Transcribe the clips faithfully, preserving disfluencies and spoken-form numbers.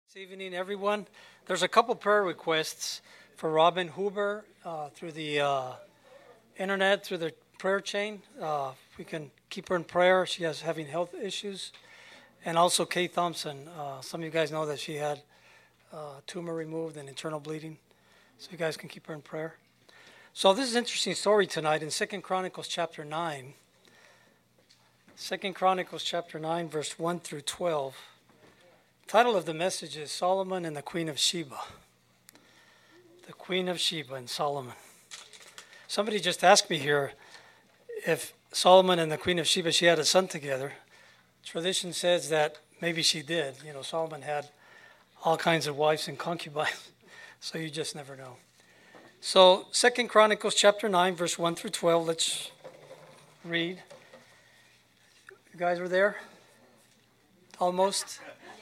This evening, everyone. There's a couple prayer requests for Robin Huber uh, through the uh, internet, through the prayer chain. Uh, we can keep her in prayer. She has having health issues. And also Kay Thompson. Uh, some of you guys know that she had uh, a tumor removed and internal bleeding. So you guys can keep her in prayer. So this is an interesting story tonight in Second Chronicles chapter nine. Second Chronicles chapter nine, verse one through twelve. Title of the message is Solomon and the Queen of Sheba. The Queen of Sheba and Solomon. Somebody just asked me here if Solomon and the Queen of Sheba, she had a son together. Tradition says that maybe she did. You know, Solomon had all kinds of wives and concubines, so you just never know. So Second Chronicles chapter nine, verse one through twelve, let's read. You guys were there? Almost?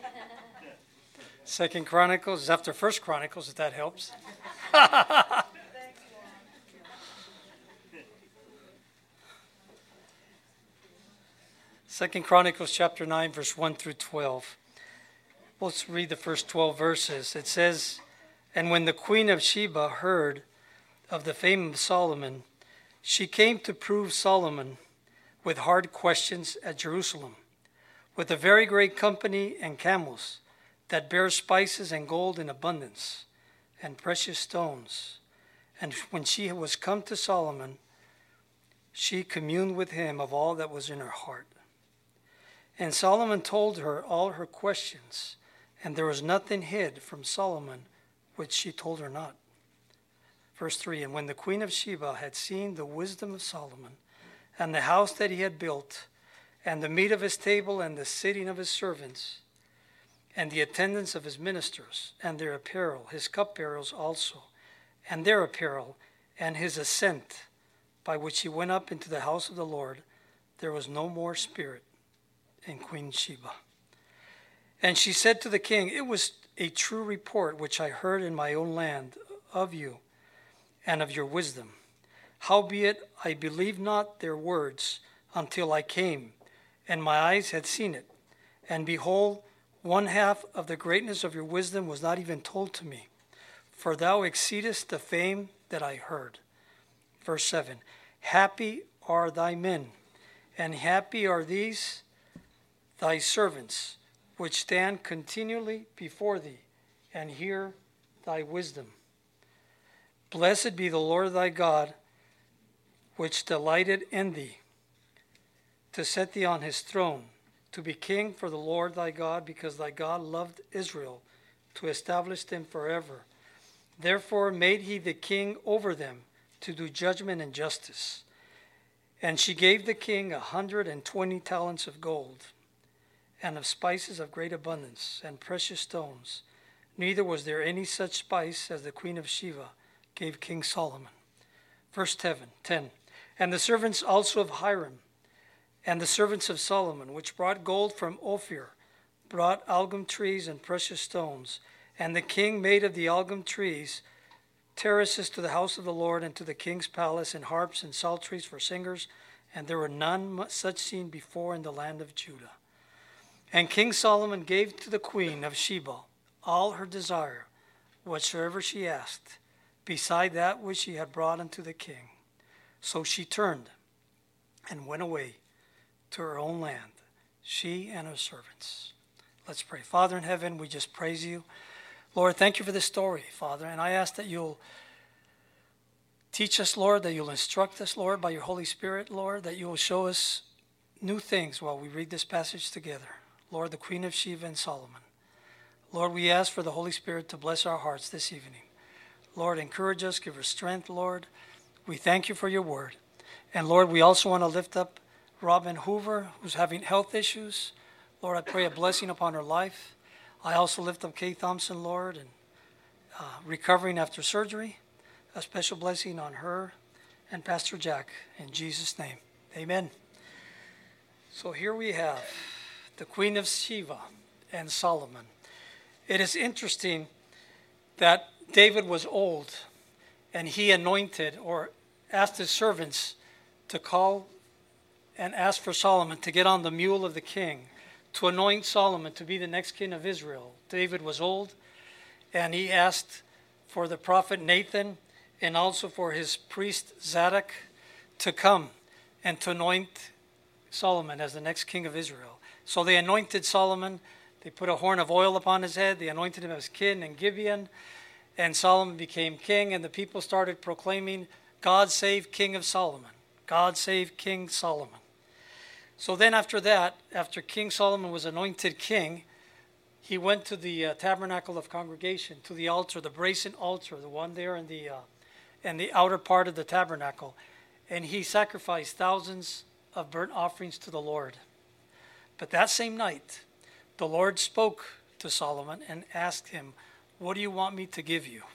Second Chronicles is after First Chronicles, if that helps. Second Chronicles chapter nine, verse one through twelve. Let's read the first twelve verses. It says, "And when the queen of Sheba heard of the fame of Solomon, she came to prove Solomon with hard questions at Jerusalem, with a very great company and camels, that bear spices and gold in abundance, and precious stones. And when she was come to Solomon, she communed with him of all that was in her heart. And Solomon told her all her questions, and there was nothing hid from Solomon which she told her not." Verse three, "And when the queen of Sheba had seen the wisdom of Solomon, and the house that he had built, and the meat of his table, and the sitting of his servants, and the attendance of his ministers, and their apparel, his cupbearers also, and their apparel, and his ascent, by which he went up into the house of the Lord, there was no more spirit in Queen Sheba. And she said to the king, It was a true report which I heard in my own land of you, and of your wisdom. Howbeit I believed not their words until I came, and my eyes had seen it. And behold, one half of the greatness of your wisdom was not even told to me, for thou exceedest the fame that I heard." Verse seven, "Happy are thy men, and happy are these thy servants, which stand continually before thee, and hear thy wisdom. Blessed be the Lord thy God, which delighted in thee, to set thee on his throne, to be king for the Lord thy God, because thy God loved Israel, to establish them forever. Therefore made he the king over them, to do judgment and justice. And she gave the king a hundred and twenty talents of gold, and of spices of great abundance, and precious stones. Neither was there any such spice as the queen of Sheba gave King Solomon." Verse ten, "And the servants also of Hiram, and the servants of Solomon, which brought gold from Ophir, brought algum trees and precious stones. And the king made of the algum trees terraces to the house of the Lord, and to the king's palace, and harps and psalteries for singers. And there were none such seen before in the land of Judah. And King Solomon gave to the queen of Sheba all her desire, whatsoever she asked, beside that which she had brought unto the king. So she turned and went away to her own land, she and her servants." Let's pray. Father in heaven, we just praise you. Lord, thank you for this story, Father. And I ask that you'll teach us, Lord, that you'll instruct us, Lord, by your Holy Spirit, Lord, that you will show us new things while we read this passage together. Lord, the Queen of Sheba and Solomon. Lord, we ask for the Holy Spirit to bless our hearts this evening. Lord, encourage us, give us strength, Lord. We thank you for your word. And Lord, we also want to lift up Robin Hoover, who's having health issues. Lord, I pray a blessing upon her life. I also lift up Kay Thompson, Lord, and uh, recovering after surgery. A special blessing on her and Pastor Jack. In Jesus' name, amen. So here we have the Queen of Sheba and Solomon. It is interesting that David was old, and he anointed or asked his servants to call and ask for Solomon to get on the mule of the king to anoint Solomon to be the next king of Israel. David was old, and he asked for the prophet Nathan and also for his priest Zadok to come and to anoint Solomon as the next king of Israel. So they anointed Solomon. They put a horn of oil upon his head. They anointed him as king in Gibeon. And Solomon became king, and the people started proclaiming, God save King of Solomon. God save King Solomon. So then after that, after King Solomon was anointed king, he went to the uh, tabernacle of congregation, to the altar, the brazen altar, the one there in the, uh, in the outer part of the tabernacle. And he sacrificed thousands of burnt offerings to the Lord. But that same night, the Lord spoke to Solomon and asked him, what do you want me to give you?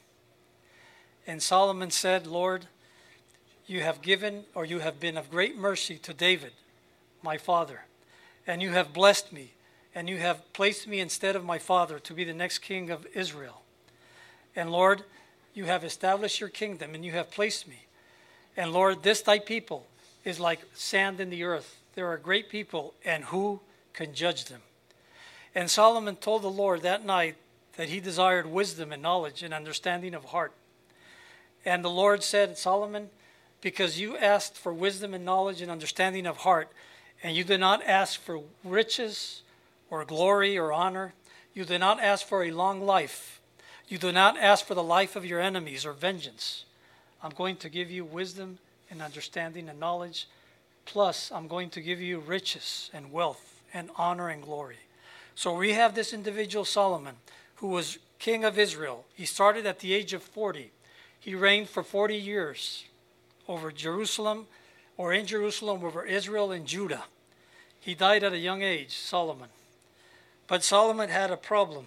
And Solomon said, Lord, you have given, or you have been of great mercy to David, my father, and you have blessed me, and you have placed me instead of my father to be the next king of Israel. And Lord, you have established your kingdom, and you have placed me. And Lord, this thy people is like sand in the earth. There are great people, and who can judge them? And Solomon told the Lord that night that he desired wisdom and knowledge and understanding of heart. And the Lord said, Solomon, because you asked for wisdom and knowledge and understanding of heart, and you did not ask for riches or glory or honor, you did not ask for a long life, you do not ask for the life of your enemies or vengeance, I'm going to give you wisdom and understanding and knowledge, plus I'm going to give you riches and wealth and honor and glory. So we have this individual, Solomon, who was king of Israel. He started at the age of forty. He reigned for forty years over Jerusalem, or in Jerusalem, over Israel and Judah. He died at a young age, Solomon. But Solomon had a problem.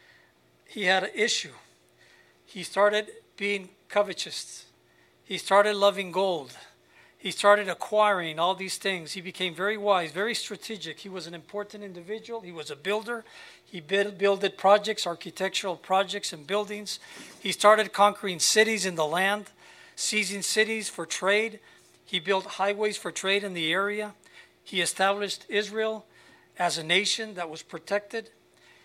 He had an issue. He started being covetous. He started loving gold. He started acquiring all these things. He became very wise, very strategic. He was an important individual. He was a builder. He build, builded projects, architectural projects and buildings. He started conquering cities in the land, seizing cities for trade. He built highways for trade in the area. He established Israel as a nation that was protected.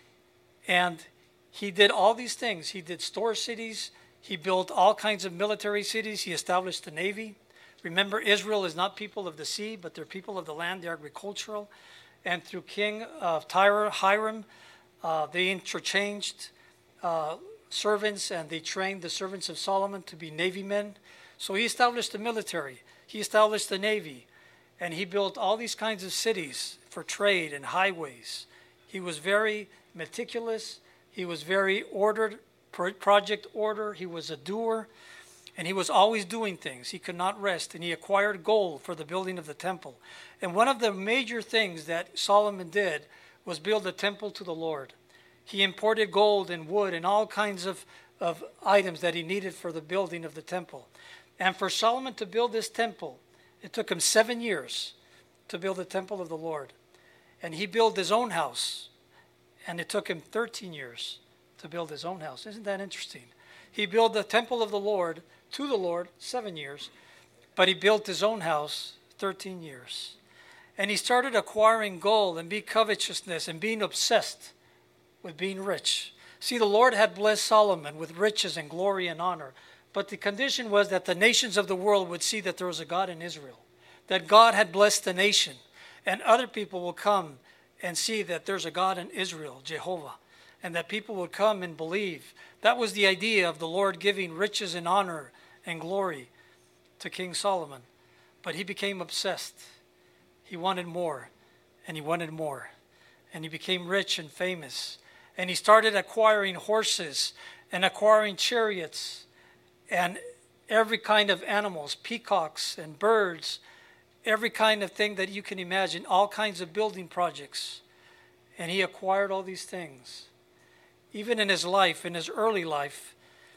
And he did all these things. He did store cities. He built all kinds of military cities. He established the navy. Remember, Israel is not people of the sea, but they're people of the land. They're agricultural. And through King of Tyre, Hiram, uh, they interchanged uh, servants, and they trained the servants of Solomon to be navy men. So he established the military. He established the navy. And he built all these kinds of cities for trade and highways. He was very meticulous. He was very ordered, project order. He was a doer. And he was always doing things. He could not rest. And he acquired gold for the building of the temple. And one of the major things that Solomon did was build a temple to the Lord. He imported gold and wood and all kinds of, of items that he needed for the building of the temple. And for Solomon to build this temple, it took him seven years to build the temple of the Lord. And he built his own house. And it took him thirteen years to build his own house. Isn't that interesting? He built the temple of the Lord to the Lord, seven years, but he built his own house, thirteen years. And he started acquiring gold and being covetousness and being obsessed with being rich. See, the Lord had blessed Solomon with riches and glory and honor, but the condition was that the nations of the world would see that there was a God in Israel, that God had blessed the nation, and other people will come and see that there's a God in Israel, Jehovah, and that people would come and believe. That was the idea of the Lord giving riches and honor and glory to King Solomon. But he became obsessed. He wanted more, and he wanted more. And he became rich and famous. And he started acquiring horses and acquiring chariots and every kind of animals, peacocks and birds, every kind of thing that you can imagine, all kinds of building projects. And he acquired all these things. Even in his life, in his early life,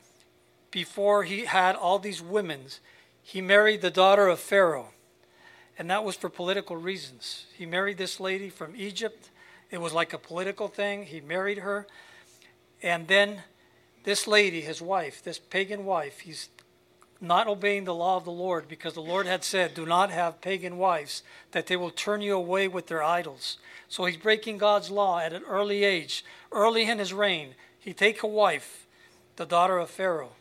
before he had all these women, he married the daughter of Pharaoh. And that was for political reasons. He married this lady from Egypt. It was like a political thing. He married her. And then this lady, his wife, this pagan wife, he's not obeying the law of the Lord, because the Lord had said, do not have pagan wives, that they will turn you away with their idols. So he's breaking God's law at an early age. Early in his reign, he take a wife, the daughter of Pharaoh.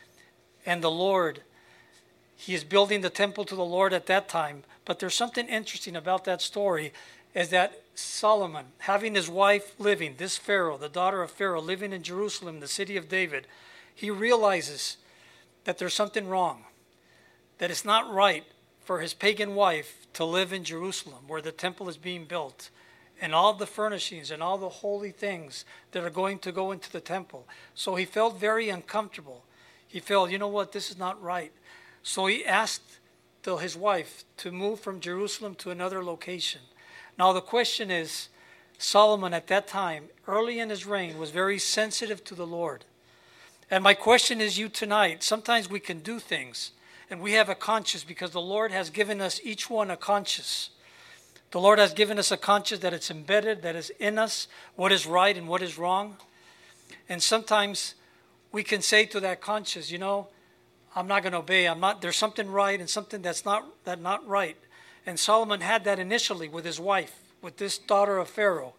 And the Lord, he is building the temple to the Lord at that time. But there's something interesting about that story, is that Solomon, having his wife living, this Pharaoh, the daughter of Pharaoh, living in Jerusalem, the city of David, he realizes that there's something wrong, that it's not right for his pagan wife to live in Jerusalem, where the temple is being built, and all the furnishings and all the holy things that are going to go into the temple. So he felt very uncomfortable. He felt, you know what, this is not right. So he asked to his wife to move from Jerusalem to another location. Now the question is, Solomon at that time, early in his reign, was very sensitive to the Lord. And my question is you tonight, sometimes we can do things and we have a conscience because the Lord has given us each one a conscience. The Lord has given us a conscience that it's embedded, that is in us, what is right and what is wrong. And sometimes we can say to that conscience, you know, I'm not going to obey. I'm not, there's something right and something that's not, that not right. And Solomon had that initially with his wife, with this daughter of Pharaoh.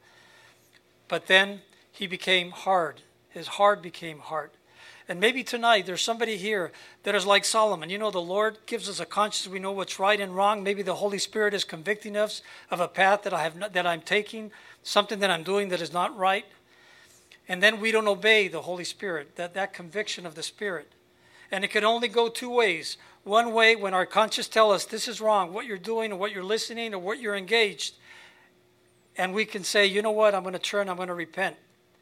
But then he became hard. His heart became hard. And maybe tonight there's somebody here that is like Solomon. You know, the Lord gives us a conscience. We know what's right and wrong. Maybe the Holy Spirit is convicting us of a path that I have not, that I'm taking, something that I'm doing that is not right. And then we don't obey the Holy Spirit, that, that conviction of the Spirit. And it can only go two ways. One way, when our conscience tells us this is wrong, what you're doing or what you're listening or what you're engaged. And we can say, you know what, I'm going to turn, I'm going to repent.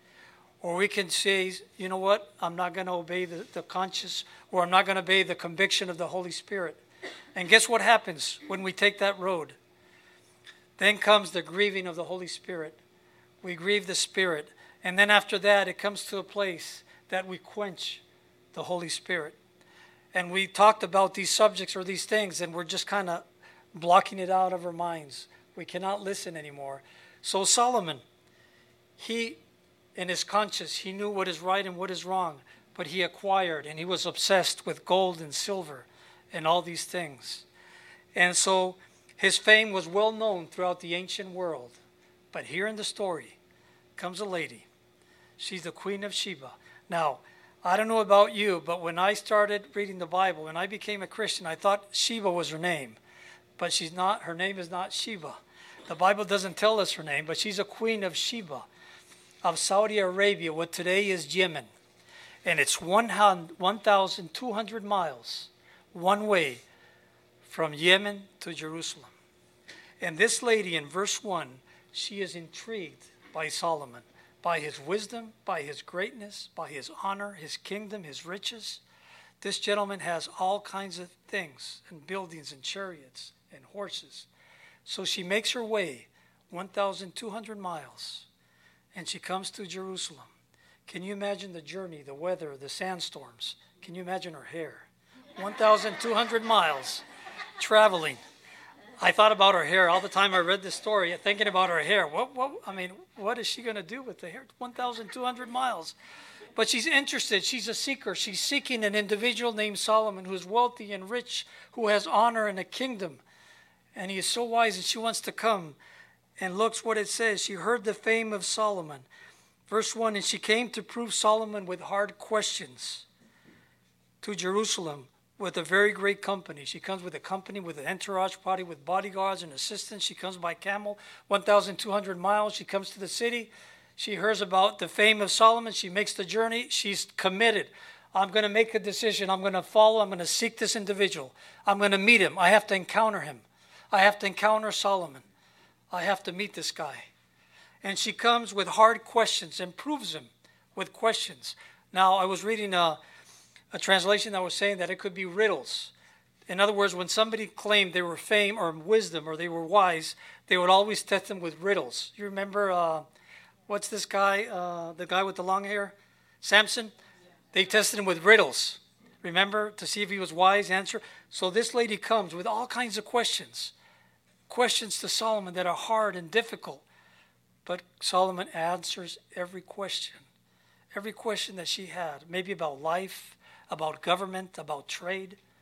Or we can say, you know what, I'm not going to obey the, the conscience, or I'm not going to obey the conviction of the Holy Spirit. And guess what happens when we take that road? Then comes the grieving of the Holy Spirit. We grieve the Spirit. And then after that, it comes to a place that we quench the Holy Spirit. And we talked about these subjects or these things, and we're just kind of blocking it out of our minds. We cannot listen anymore. So Solomon, he... in his conscience, he knew what is right and what is wrong, but he acquired and he was obsessed with gold and silver and all these things. And so his fame was well known throughout the ancient world. But here in the story comes a lady. She's the Queen of Sheba. Now, I don't know about you, but when I started reading the Bible, when I became a Christian, I thought Sheba was her name. But she's not. Her name is not Sheba. The Bible doesn't tell us her name, but she's a Queen of Sheba, of Saudi Arabia, what today is Yemen. And it's one thousand two hundred miles one way from Yemen to Jerusalem. And this lady in verse one, she is intrigued by Solomon, by his wisdom, by his greatness, by his honor, his kingdom, his riches. This gentleman has all kinds of things, and buildings and chariots and horses. So she makes her way one thousand two hundred miles. And she comes to Jerusalem. Can you imagine the journey, the weather, the sandstorms? Can you imagine her hair? one thousand two hundred miles traveling. I thought about her hair all the time I read this story, thinking about her hair. What, what, I mean, what is she going to do with the hair? one thousand two hundred miles. But she's interested. She's a seeker. She's seeking an individual named Solomon who is wealthy and rich, who has honor and a kingdom. And he is so wise, and she wants to come. And looks what it says. She heard the fame of Solomon. Verse one, and she came to prove Solomon with hard questions to Jerusalem with a very great company. She comes with a company, with an entourage party, with bodyguards and assistants. She comes by camel, one thousand two hundred miles. She comes to the city. She hears about the fame of Solomon. She makes the journey. She's committed. I'm going to make a decision. I'm going to follow. I'm going to seek this individual. I'm going to meet him. I have to encounter him. I have to encounter Solomon. I have to meet this guy. And she comes with hard questions and proves him with questions. Now, I was reading a, a translation that was saying that it could be riddles. In other words, when somebody claimed they were fame or wisdom or they were wise, they would always test them with riddles. You remember, uh, what's this guy, uh, the guy with the long hair? Samson? They tested him with riddles. Remember, to see if he was wise, answer. So this lady comes with all kinds of questions. Questions to Solomon that are hard and difficult. But Solomon answers every question. Every question that she had. Maybe about life, about government, about trade.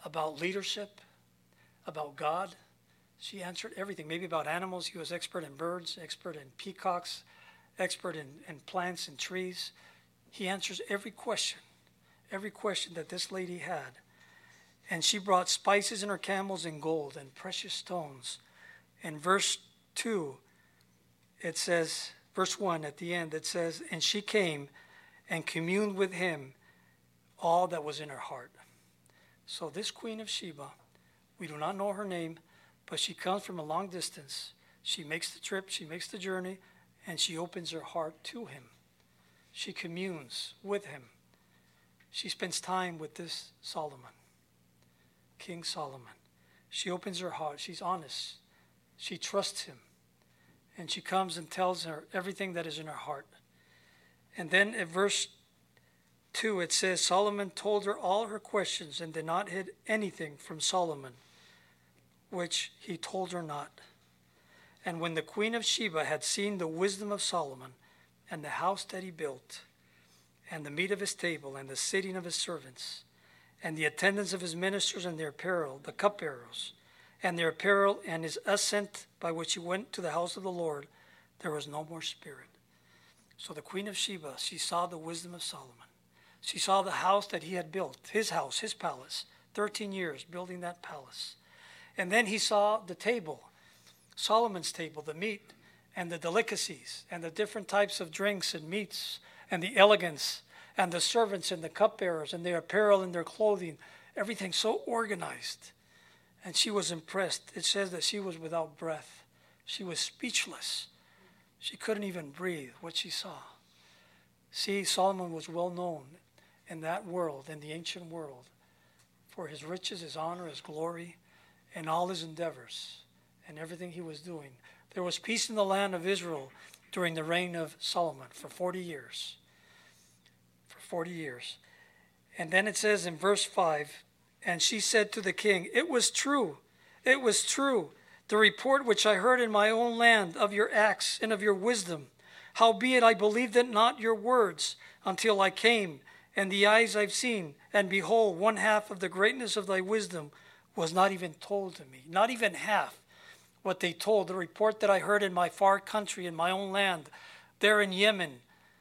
about leadership, about God. She answered everything. Maybe about animals. He was expert in birds, expert in peacocks, expert in, in plants and trees. He answers every question, every question that this lady had. And she brought spices in her camels and gold and precious stones. In verse two, it says, verse one at the end, it says, and she came and communed with him all that was in her heart. So this Queen of Sheba, we do not know her name, but she comes from a long distance. She makes the trip, she makes the journey, and she opens her heart to him. She communes with him. She spends time with this Solomon, King Solomon. She opens her heart. She's honest. She trusts him. And she comes and tells her everything that is in her heart. And then in verse two, it says, Solomon told her all her questions and did not hid anything from Solomon, which he told her not. And when the Queen of Sheba had seen the wisdom of Solomon and the house that he built, and the meat of his table, and the sitting of his servants, and the attendance of his ministers and their apparel, the cupbearers, and their apparel, and his ascent by which he went to the house of the Lord, there was no more spirit. So the Queen of Sheba, she saw the wisdom of Solomon. She saw the house that he had built, his house, his palace, thirteen years building that palace. And then he saw the table, Solomon's table, the meat and the delicacies and the different types of drinks and meats and the elegance and the servants and the cupbearers and their apparel and their clothing, everything so organized. And she was impressed. It says that she was without breath. She was speechless. She couldn't even breathe what she saw. See, Solomon was well known in that world, in the ancient world, for his riches, his honor, his glory, and all his endeavors and everything he was doing. There was peace in the land of Israel during the reign of Solomon for forty years. For forty years. And then it says in verse five, and she said to the king, it was true, it was true, the report which I heard in my own land of your acts and of your wisdom. Howbeit I believed it not your words until I came, and the eyes I've seen, and behold, one half of the greatness of thy wisdom was not even told to me. Not even half what they told, the report that I heard in my far country, in my own land, there in Yemen.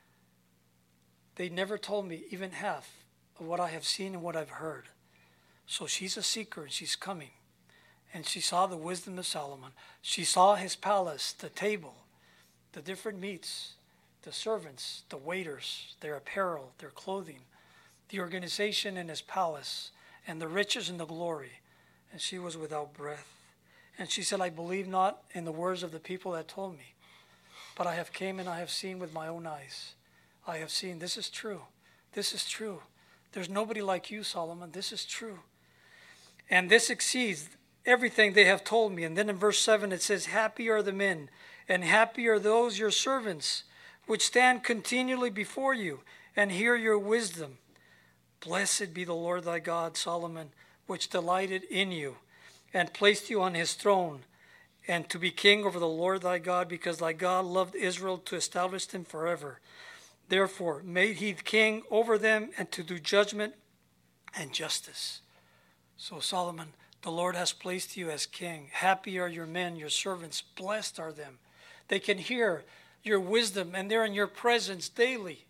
They never told me even half of what I have seen and what I've heard. So she's a seeker and she's coming. And she saw the wisdom of Solomon. She saw his palace, the table, the different meats, the servants, the waiters, their apparel, their clothing, the organization in his palace, and the riches and the glory. And she was without breath. And she said, I believe not in the words of the people that told me, but I have came and I have seen with my own eyes. I have seen, this is true. This is true. There's nobody like you, Solomon. This is true. And this exceeds everything they have told me. And then in verse seven it says, happy are the men, and happy are those your servants, which stand continually before you, and hear your wisdom. Blessed be the Lord thy God, Solomon, which delighted in you, and placed you on his throne, and to be king over the Lord thy God, because thy God loved Israel to establish them forever. Therefore made he king over them, and to do judgment and justice. So Solomon, the Lord has placed you as king. Happy are your men, your servants. Blessed are them. They can hear your wisdom, and they're in your presence daily.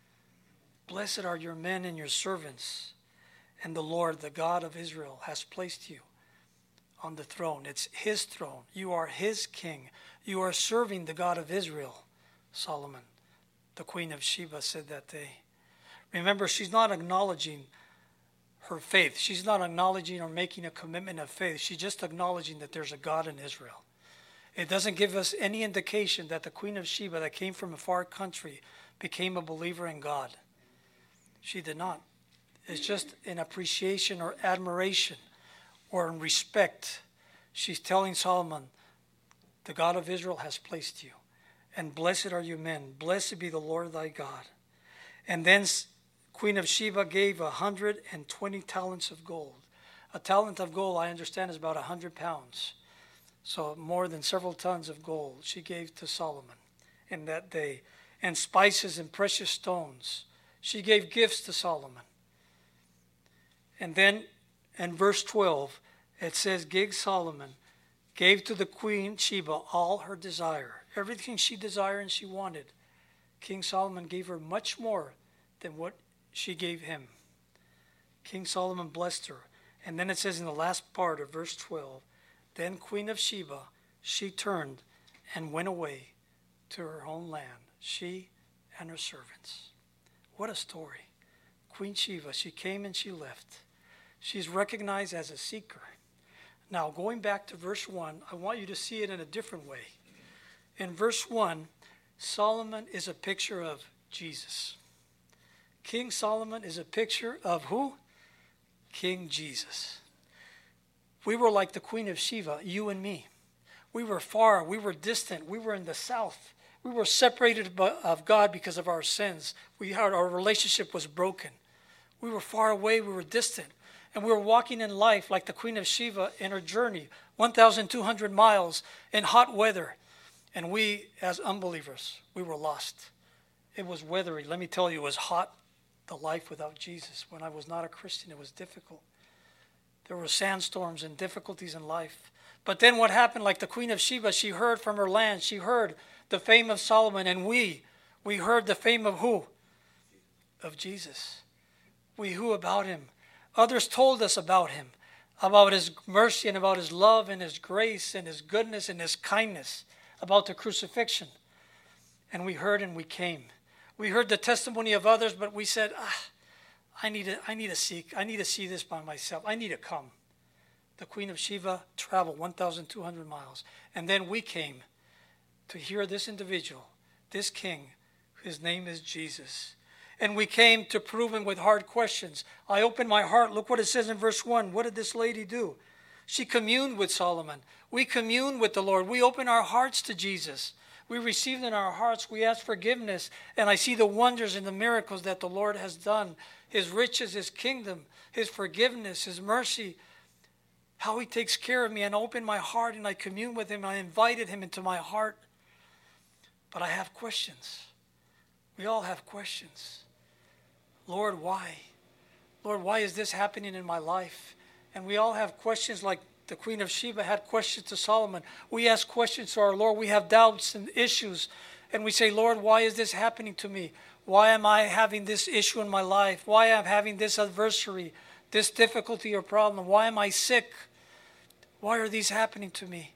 Blessed are your men and your servants. And the Lord, the God of Israel, has placed you on the throne. It's his throne. You are his king. You are serving the God of Israel, Solomon. The Queen of Sheba said that day. Remember, she's not acknowledging her faith. She's not acknowledging or making a commitment of faith. She's just acknowledging that there's a God in Israel. It doesn't give us any indication that the Queen of Sheba that came from a far country became a believer in God. She did not. It's just in appreciation or admiration or in respect. She's telling Solomon, the God of Israel has placed you. And blessed are you men. Blessed be the Lord thy God. And then Queen of Sheba gave a hundred and twenty talents of gold. A talent of gold, I understand, is about a hundred pounds. So more than several tons of gold she gave to Solomon in that day. And spices and precious stones. She gave gifts to Solomon. And then and verse twelve, it says, King Solomon gave to the queen Sheba all her desire. Everything she desired and she wanted. King Solomon gave her much more than what she gave him. King Solomon blessed her. And then it says in the last part of verse twelve, then Queen of Sheba, she turned and went away to her own land, she and her servants. What a story. Queen Sheba, she came and she left. She's recognized as a seeker. Now, going back to verse one, I want you to see it in a different way. In verse one, Solomon is a picture of Jesus. King Solomon is a picture of who? King Jesus. We were like the Queen of Sheba, you and me. We were far, we were distant, we were in the south. We were separated of God because of our sins. We had, our relationship was broken. We were far away, we were distant. And we were walking in life like the Queen of Sheba in her journey, one thousand two hundred miles in hot weather. And we, as unbelievers, we were lost. It was weathery. Let me tell you, it was hot, the life without Jesus. When I was not a Christian, it was difficult. There were sandstorms and difficulties in life. But then what happened, like the Queen of Sheba, she heard from her land. She heard the fame of Solomon. And we, we heard the fame of who? Of Jesus. We who about him? Others told us about him, about his mercy and about his love and his grace and his goodness and his kindness, about the crucifixion. And we heard and we came. We heard the testimony of others, but we said, ah, I need to, I need to seek. I need to see this by myself. I need to come. The Queen of Sheba traveled one thousand two hundred miles. And then we came to hear this individual, this king, his name is Jesus. And we came to prove him with hard questions. I opened my heart. Look what it says in verse one. What did this lady do? She communed with Solomon. We communed with the Lord. We opened our hearts to Jesus. We received in our hearts. We asked forgiveness. And I see the wonders and the miracles that the Lord has done. His riches, his kingdom, his forgiveness, his mercy. How he takes care of me. And I opened my heart and I communed with him. I invited him into my heart. But I have questions. We all have questions. Lord, why? Lord, why is this happening in my life? And we all have questions like the Queen of Sheba had questions to Solomon. We ask questions to our Lord. We have doubts and issues. And we say, Lord, why is this happening to me? Why am I having this issue in my life? Why am I having this adversity, this difficulty or problem? Why am I sick? Why are these happening to me?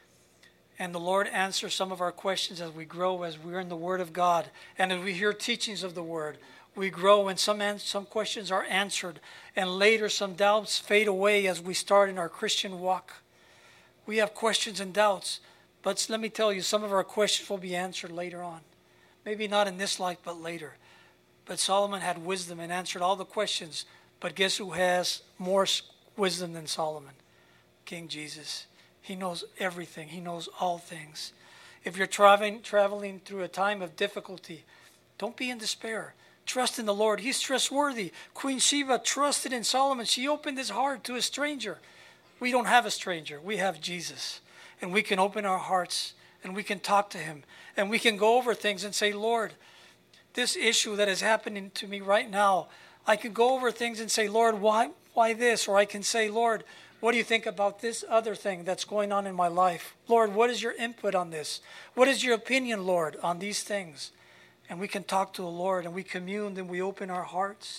And the Lord answers some of our questions as we grow, as we're in the Word of God, and as we hear teachings of the Word. We grow, and some some questions are answered, and later some doubts fade away as we start in our Christian walk. We have questions and doubts, but let me tell you, some of our questions will be answered later on. Maybe not in this life, but later. But Solomon had wisdom and answered all the questions. But guess who has more wisdom than Solomon? King Jesus. He knows everything. He knows all things. If you're traveling, traveling through a time of difficulty, don't be in despair. Trust in the Lord. He's trustworthy. Queen Sheba trusted in Solomon. She opened his heart to a stranger. We don't have a stranger. We have Jesus. And we can open our hearts and we can talk to him. And we can go over things and say, Lord, this issue that is happening to me right now, I can go over things and say, Lord, why, why this? Or I can say, Lord, what do you think about this other thing that's going on in my life? Lord, what is your input on this? What is your opinion, Lord, on these things? And we can talk to the Lord and we commune and we open our hearts.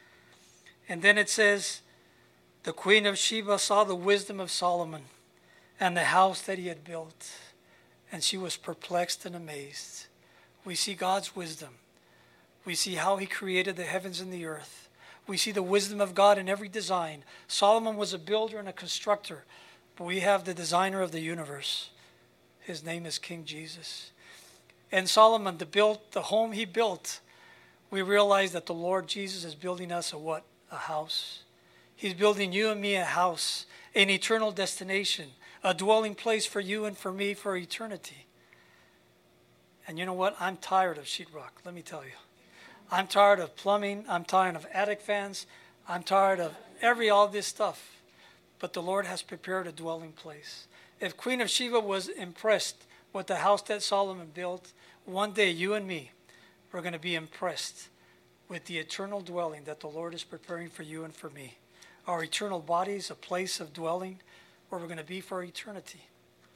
And then it says, the Queen of Sheba saw the wisdom of Solomon and the house that he had built. And she was perplexed and amazed. We see God's wisdom. We see how he created the heavens and the earth. We see the wisdom of God in every design. Solomon was a builder and a constructor, but we have the designer of the universe. His name is King Jesus. And Solomon, the built, the home he built, we realize that the Lord Jesus is building us a what? A house. He's building you and me a house, an eternal destination, a dwelling place for you and for me for eternity. And you know what? I'm tired of sheetrock, let me tell you. I'm tired of plumbing. I'm tired of attic fans. I'm tired of every, all this stuff. But the Lord has prepared a dwelling place. If Queen of Sheba was impressed with the house that Solomon built, one day you and me are going to be impressed with the eternal dwelling that the Lord is preparing for you and for me. our eternal bodies a place of dwelling where we're going to be for eternity.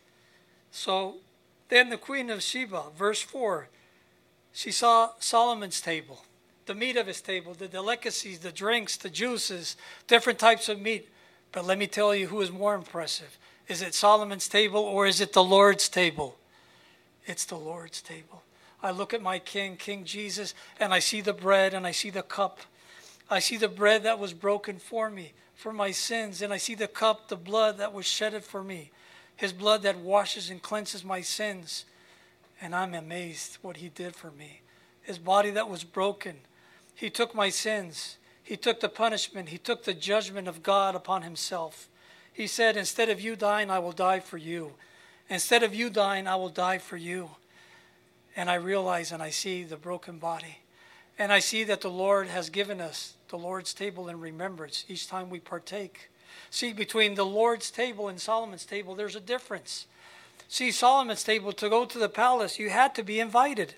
So then the Queen of Sheba, verse four, she saw Solomon's table, the meat of his table, the delicacies, the drinks, the juices, different types of meat. But let me tell you who is more impressive. Is it Solomon's table or is it the Lord's table? It's the Lord's table. I look at my King, King Jesus, and I see the bread and I see the cup. I see the bread that was broken for me, for my sins, and I see the cup, the blood that was shedded for me, his blood that washes and cleanses my sins. And I'm amazed what he did for me. His body that was broken. He took my sins. He took the punishment. He took the judgment of God upon himself. He said, instead of you dying, I will die for you. Instead of you dying, I will die for you. And I realize and I see the broken body. And I see that the Lord has given us the Lord's table in remembrance each time we partake. See, between the Lord's table and Solomon's table, there's a difference. See, Solomon's table, to go to the palace, you had to be invited.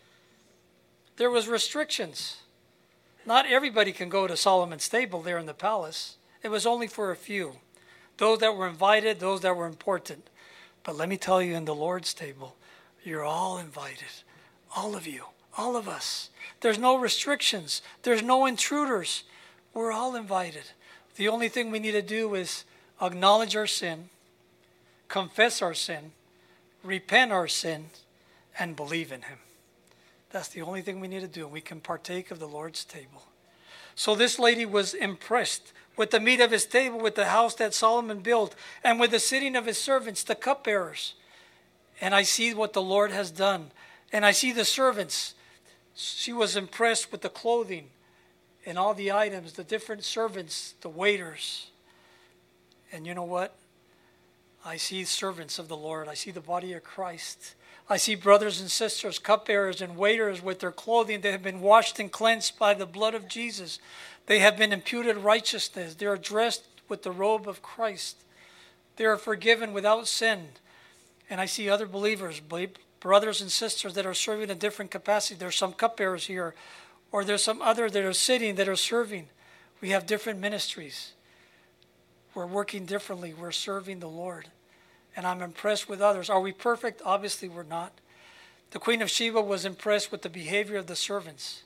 There was restrictions. Not everybody can go to Solomon's table there in the palace. It was only for a few. Those that were invited, those that were important. But let me tell you, in the Lord's table, you're all invited. All of you. All of us. There's no restrictions. There's no intruders. We're all invited. The only thing we need to do is acknowledge our sin, confess our sin, repent our sin, and believe in him. That's the only thing we need to do. We can partake of the Lord's table. So this lady was impressed with the meat of his table, with the house that Solomon built, and with the sitting of his servants, the cupbearers. And I see what the Lord has done. And I see the servants. She was impressed with the clothing and all the items, the different servants, the waiters. And you know what? I see servants of the Lord. I see the body of Christ. I see brothers and sisters, cupbearers and waiters with their clothing. They have been washed and cleansed by the blood of Jesus. They have been imputed righteousness. They are dressed with the robe of Christ. They are forgiven without sin. And I see other believers, brothers and sisters that are serving in different capacity. There's some cupbearers here, or there's some other that are sitting that are serving. We have different ministries. We're working differently. We're serving the Lord. And I'm impressed with others. Are we perfect? Obviously we're not. The Queen of Sheba was impressed with the behavior of the servants,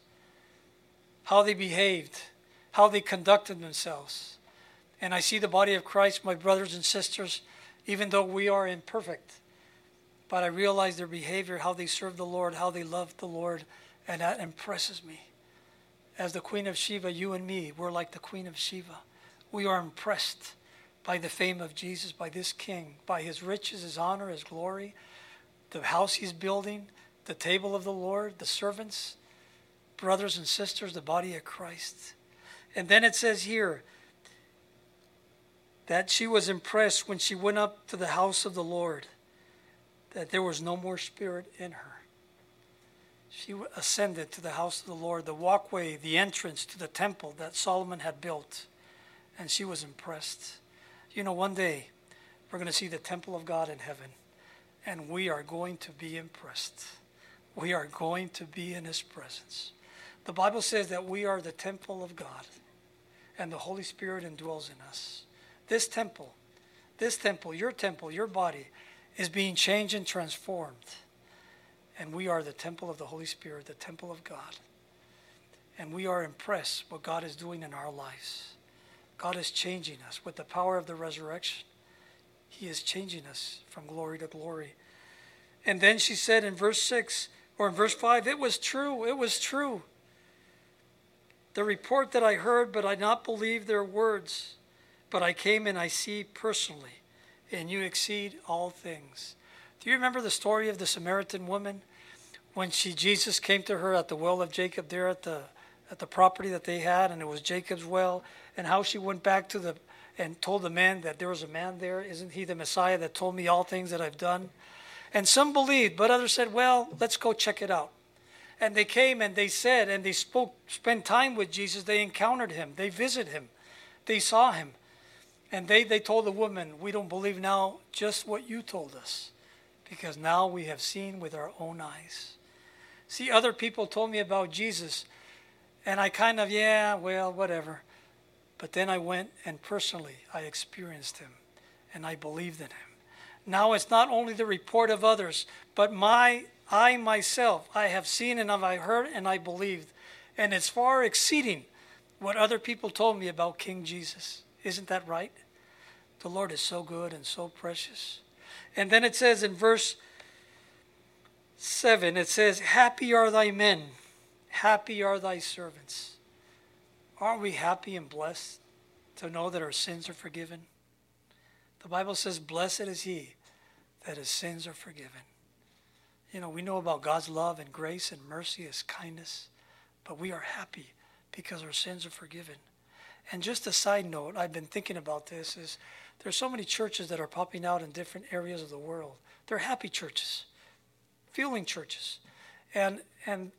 how they behaved, how they conducted themselves. And I see the body of Christ, my brothers and sisters, even though we are imperfect. But I realize their behavior, how they serve the Lord, how they love the Lord, and that impresses me. As the Queen of Sheba, you and me, we're like the Queen of Sheba. We are impressed by the fame of Jesus, by this King, by his riches, his honor, his glory, the house he's building, the table of the Lord, the servants, brothers and sisters, the body of Christ. And then it says here that she was impressed when she went up to the house of the Lord, that there was no more spirit in her. She ascended to the house of the Lord, the walkway, the entrance to the temple that Solomon had built, and she was impressed. You know, one day we're going to see the temple of God in heaven, and we are going to be impressed. We are going to be in his presence. The Bible says that we are the temple of God, and the Holy Spirit indwells in us. This temple, this temple, your temple, your body, is being changed and transformed. And we are the temple of the Holy Spirit, the temple of God. And we are impressed what God is doing in our lives. God is changing us with the power of the resurrection. He is changing us from glory to glory. And then she said in verse six, or in verse five, it was true, it was true. The report that I heard, but I did not believe their words. But I came and I see personally, and you exceed all things. Do you remember the story of the Samaritan woman? When she Jesus came to her at the well of Jacob there at the at the property that they had, and it was Jacob's well, and how she went back to the and told the man that there was a man there. Isn't he the Messiah that told me all things that I've done? And some believed, but others said, well, let's go check it out. And they came and they said, and they spoke, spent time with Jesus. They encountered him. They visited him. They saw him. And they, they told the woman, we don't believe now just what you told us, because now we have seen with our own eyes. See, other people told me about Jesus, and I kind of, yeah, well, whatever. But then I went and personally I experienced him and I believed in him. Now it's not only the report of others, but my I myself, I have seen and I heard and I believed. And it's far exceeding what other people told me about King Jesus. Isn't that right? The Lord is so good and so precious. And then it says in verse seven, it says, happy are thy men, happy are thy servants. Aren't we happy and blessed to know that our sins are forgiven? The Bible says, blessed is he that his sins are forgiven. You know, we know about God's love and grace and mercy, his kindness, but we are happy because our sins are forgiven. And just a side note, I've been thinking about this, is there's so many churches that are popping out in different areas of the world. They're happy churches, feeling churches. And and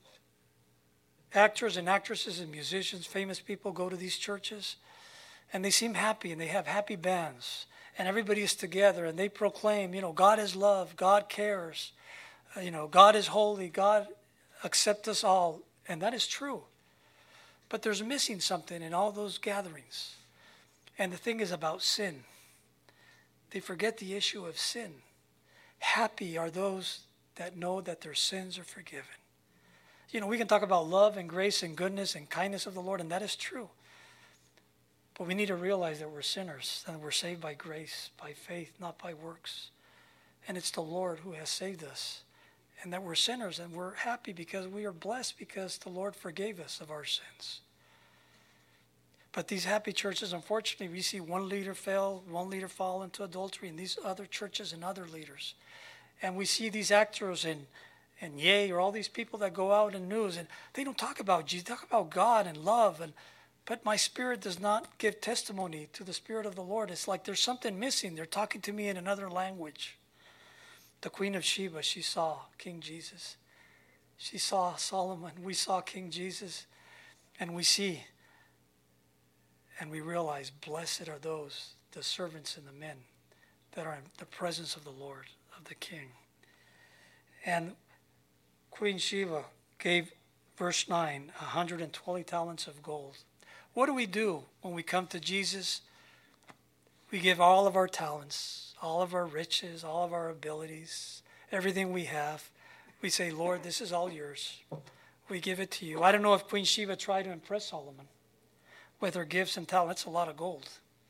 actors and actresses and musicians, famous people go to these churches, and they seem happy, and they have happy bands. And everybody is together, and they proclaim, you know, God is love, God cares, uh, you know, God is holy, God accepts us all. And that is true. But there's missing something in all those gatherings. And the thing is about sin. They forget the issue of sin. Happy are those that know that their sins are forgiven. You know, we can talk about love and grace and goodness and kindness of the Lord, and that is true. But we need to realize that we're sinners and we're saved by grace, by faith, not by works. And it's the Lord who has saved us. And that we're sinners, and we're happy because we are blessed because the Lord forgave us of our sins. But these happy churches, unfortunately, we see one leader fail, one leader fall into adultery, and these other churches and other leaders. And we see these actors and, and Ye, or all these people that go out in news, and they don't talk about Jesus, they talk about God and love. And but my spirit does not give testimony to the Spirit of the Lord. It's like there's something missing. They're talking to me in another language. The Queen of Sheba, she saw King Jesus. She saw Solomon. We saw King Jesus. And we see and we realize, blessed are those, the servants and the men, that are in the presence of the Lord, of the King. And Queen Sheba gave, verse nine, one hundred twenty talents of gold. What do we do when we come to Jesus? We give all of our talents, all of our riches, all of our abilities, everything we have. We say, Lord, this is all yours. We give it to you. I don't know if Queen Sheba tried to impress Solomon with her gifts and talents. That's a lot of gold.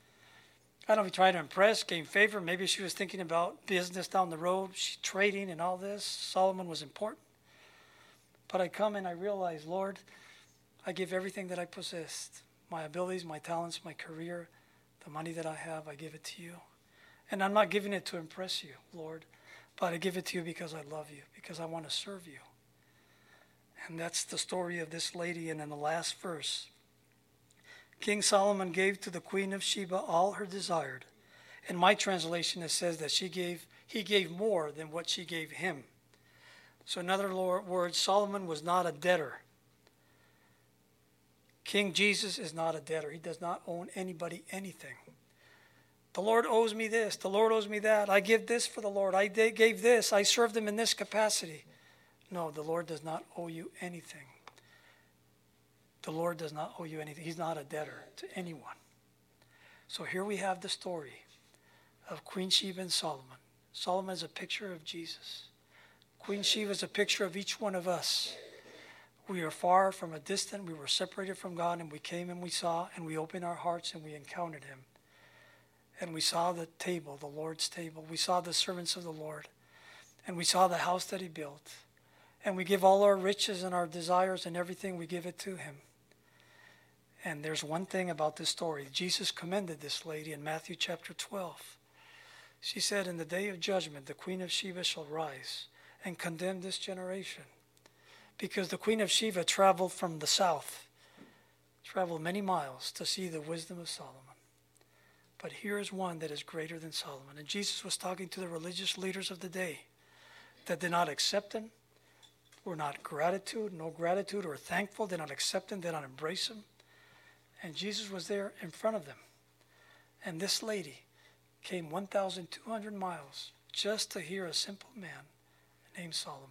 I don't know if he tried to impress, gain favor. Maybe she was thinking about business down the road, she, trading and all this. Solomon was important. But I come and I realize, Lord, I give everything that I possessed, my abilities, my talents, my career, the money that I have, I give it to you. And I'm not giving it to impress you, Lord, but I give it to you because I love you, because I want to serve you. And that's the story of this lady. And in the last verse, King Solomon gave to the Queen of Sheba all her desired. In my translation, it says that she gave, he gave more than what she gave him. So in other words, Solomon was not a debtor. King Jesus is not a debtor. He does not owe anybody anything. The Lord owes me this. The Lord owes me that. I give this for the Lord. I gave this. I served him in this capacity. No, the Lord does not owe you anything. The Lord does not owe you anything. He's not a debtor to anyone. So here we have the story of Queen Sheba and Solomon. Solomon is a picture of Jesus. Queen Sheba is a picture of each one of us. We are far from a distant. We were separated from God, and we came and we saw, and we opened our hearts and we encountered him. And we saw the table, the Lord's table. We saw the servants of the Lord. And we saw the house that he built. And we give all our riches and our desires and everything, we give it to him. And there's one thing about this story. Jesus commended this lady in Matthew chapter twelve. She said, in the day of judgment, the Queen of Sheba shall rise and condemn this generation. Because the Queen of Sheba traveled from the south, traveled many miles to see the wisdom of Solomon. But here is one that is greater than Solomon. And Jesus was talking to the religious leaders of the day that did not accept him, were not gratitude, no gratitude or thankful, did not accept him, did not embrace him. And Jesus was there in front of them. And this lady came one thousand two hundred miles just to hear a simple man named Solomon.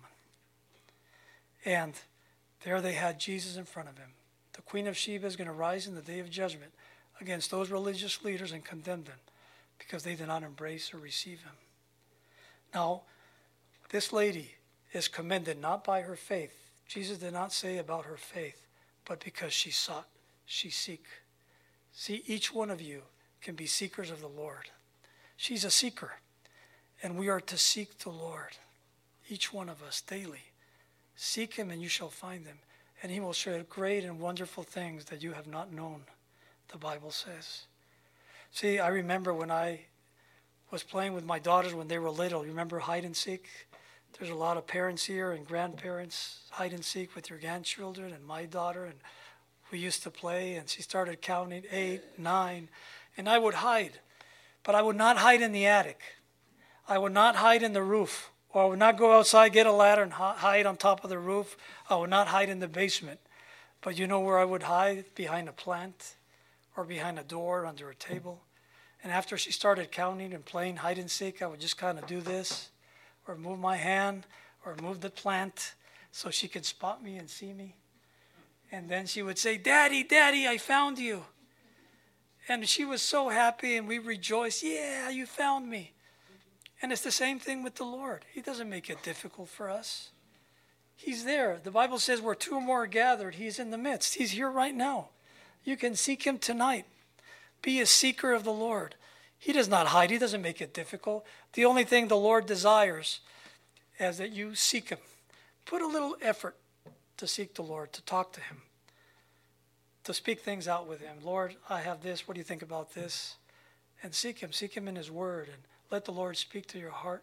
And there they had Jesus in front of him. The Queen of Sheba is going to rise in the day of judgment against those religious leaders and condemned them because they did not embrace or receive him. Now, this lady is commended not by her faith. Jesus did not say about her faith, but because she sought, she seek. See, each one of you can be seekers of the Lord. She's a seeker, and we are to seek the Lord, each one of us daily. Seek him and you shall find him, and he will show great and wonderful things that you have not known, the Bible says. See, I remember when I was playing with my daughters when they were little. You remember hide and seek? There's a lot of parents here and grandparents hide and seek with your grandchildren and my daughter, and we used to play, and she started counting eight, nine, and I would hide. But I would not hide in the attic. I would not hide in the roof, or I would not go outside, get a ladder, and hide on top of the roof. I would not hide in the basement. But you know where I would hide? Behind a plant, or behind a door, under a table. And after she started counting and playing hide and seek, I would just kind of do this, or move my hand, or move the plant, so she could spot me and see me. And then she would say, "Daddy, Daddy, I found you." And she was so happy, and we rejoiced. "Yeah, you found me." And it's the same thing with the Lord. He doesn't make it difficult for us. He's there. The Bible says where two or more are gathered, he's in the midst. He's here right now. You can seek him tonight. Be a seeker of the Lord. He does not hide. He doesn't make it difficult. The only thing the Lord desires is that you seek him. Put a little effort to seek the Lord, to talk to him, to speak things out with him. "Lord, I have this. What do you think about this?" And seek him. Seek him in his word, and let the Lord speak to your heart.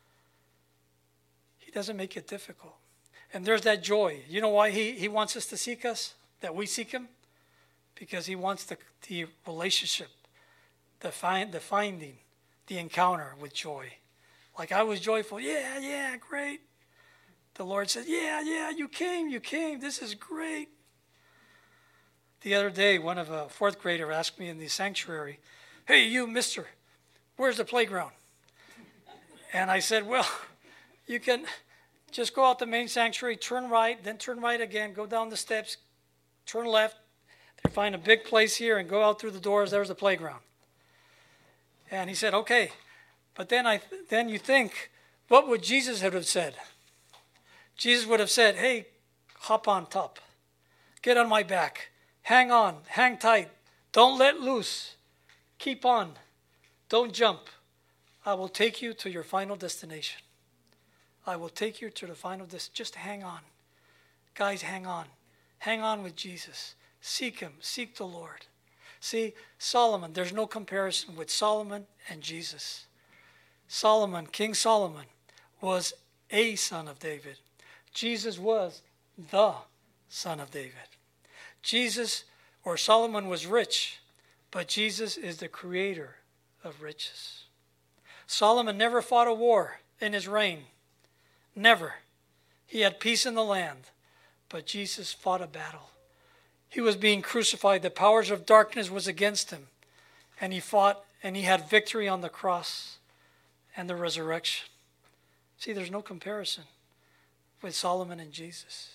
He doesn't make it difficult. And there's that joy. You know why he, he wants us to seek us, that we seek him? Because he wants the, the relationship, the, find, the finding, the encounter with joy. Like I was joyful. "Yeah, yeah, great." The Lord said, "Yeah, yeah, you came, you came. This is great." The other day, one of a fourth grader asked me in the sanctuary, "Hey, you, mister, where's the playground?" And I said, "Well, you can just go out the main sanctuary, turn right, then turn right again, go down the steps, turn left, then find a big place here and go out through the doors. There's the playground." And he said, "Okay." But then I, then you think, what would Jesus have said? Jesus would have said, "Hey, hop on top. Get on my back. Hang on. Hang tight. Don't let loose. Keep on. Don't jump. I will take you to your final destination. I will take you to the final destination. Just hang on. Guys, hang on. Hang on with Jesus. Seek him. Seek the Lord." See, Solomon, there's no comparison with Solomon and Jesus. Solomon, King Solomon, was a son of David. Jesus was the son of David. Jesus, or Solomon, was rich, but Jesus is the creator of riches. Solomon never fought a war in his reign. Never. He had peace in the land, but Jesus fought a battle. He was being crucified. The powers of darkness was against him, and he fought, and he had victory on the cross and the resurrection. See, there's no comparison with Solomon and Jesus.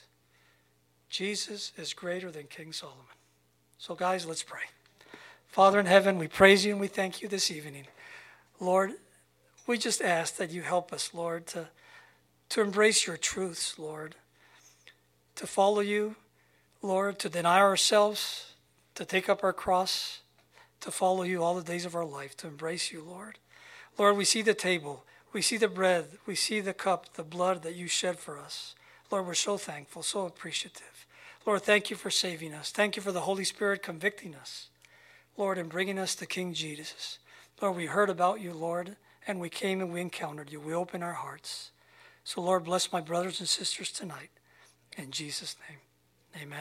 Jesus is greater than King Solomon. So guys, let's pray. Father in heaven, we praise you and we thank you this evening. Lord, we just ask that you help us, Lord, to, to embrace your truths, Lord, to follow you, Lord, to deny ourselves, to take up our cross, to follow you all the days of our life, to embrace you, Lord. Lord, we see the table, we see the bread, we see the cup, the blood that you shed for us. Lord, we're so thankful, so appreciative. Lord, thank you for saving us. Thank you for the Holy Spirit convicting us, Lord, and bringing us to King Jesus. Lord, we heard about you, Lord, and we came and we encountered you. We opened our hearts. So, Lord, bless my brothers and sisters tonight. In Jesus' name, amen.